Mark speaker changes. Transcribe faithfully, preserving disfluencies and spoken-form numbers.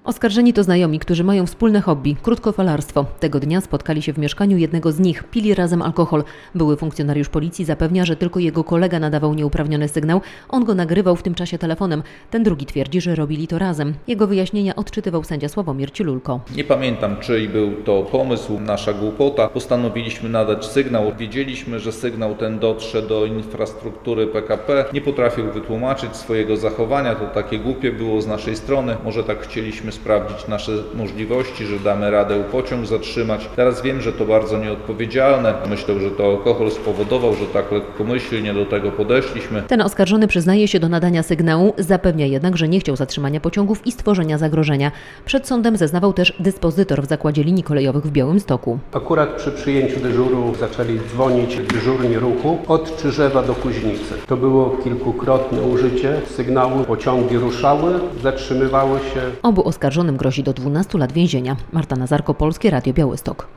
Speaker 1: Oskarżeni to znajomi, którzy mają wspólne hobby – krótkofalarstwo. Tego dnia spotkali się w mieszkaniu jednego z nich, pili razem alkohol. Były funkcjonariusz policji zapewnia, że tylko jego kolega nadawał nieuprawniony sygnał. On go nagrywał w tym czasie telefonem. Ten drugi twierdzi, że robili to razem. Jego wyjaśnienia odczytywał sędzia Sławomir Ciululko.
Speaker 2: Nie pamiętam, czyj był to pomysł, nasza głupota. Postanowiliśmy nadać sygnał. Wiedzieliśmy, że sygnał ten dotrze do infrastruktury P K P. Nie potrafił wytłumaczyć swojego zachowania. To takie głupie było z naszej strony. Może tak chcieliśmy sprawdzić nasze możliwości, że damy radę pociąg zatrzymać. Teraz wiem, że to bardzo nieodpowiedzialne. Myślę, że to alkohol spowodował, że tak lekkomyślnie do tego podeszliśmy.
Speaker 1: Ten oskarżony przyznaje się do nadania sygnału, zapewnia jednak, że nie chciał zatrzymania pociągów i stworzenia zagrożenia. Przed sądem zeznawał też dyspozytor w zakładzie linii kolejowych w Białymstoku.
Speaker 3: Akurat przy przyjęciu dyżuru zaczęli dzwonić dyżurni ruchu od Czyżewa do Kuźnicy. To było kilkukrotne użycie sygnału. Pociągi ruszały, zatrzymywały się.
Speaker 1: Obu oskarżonym grozi do dwunastu lat więzienia. Marta Nazarko, Polskie Radio Białystok.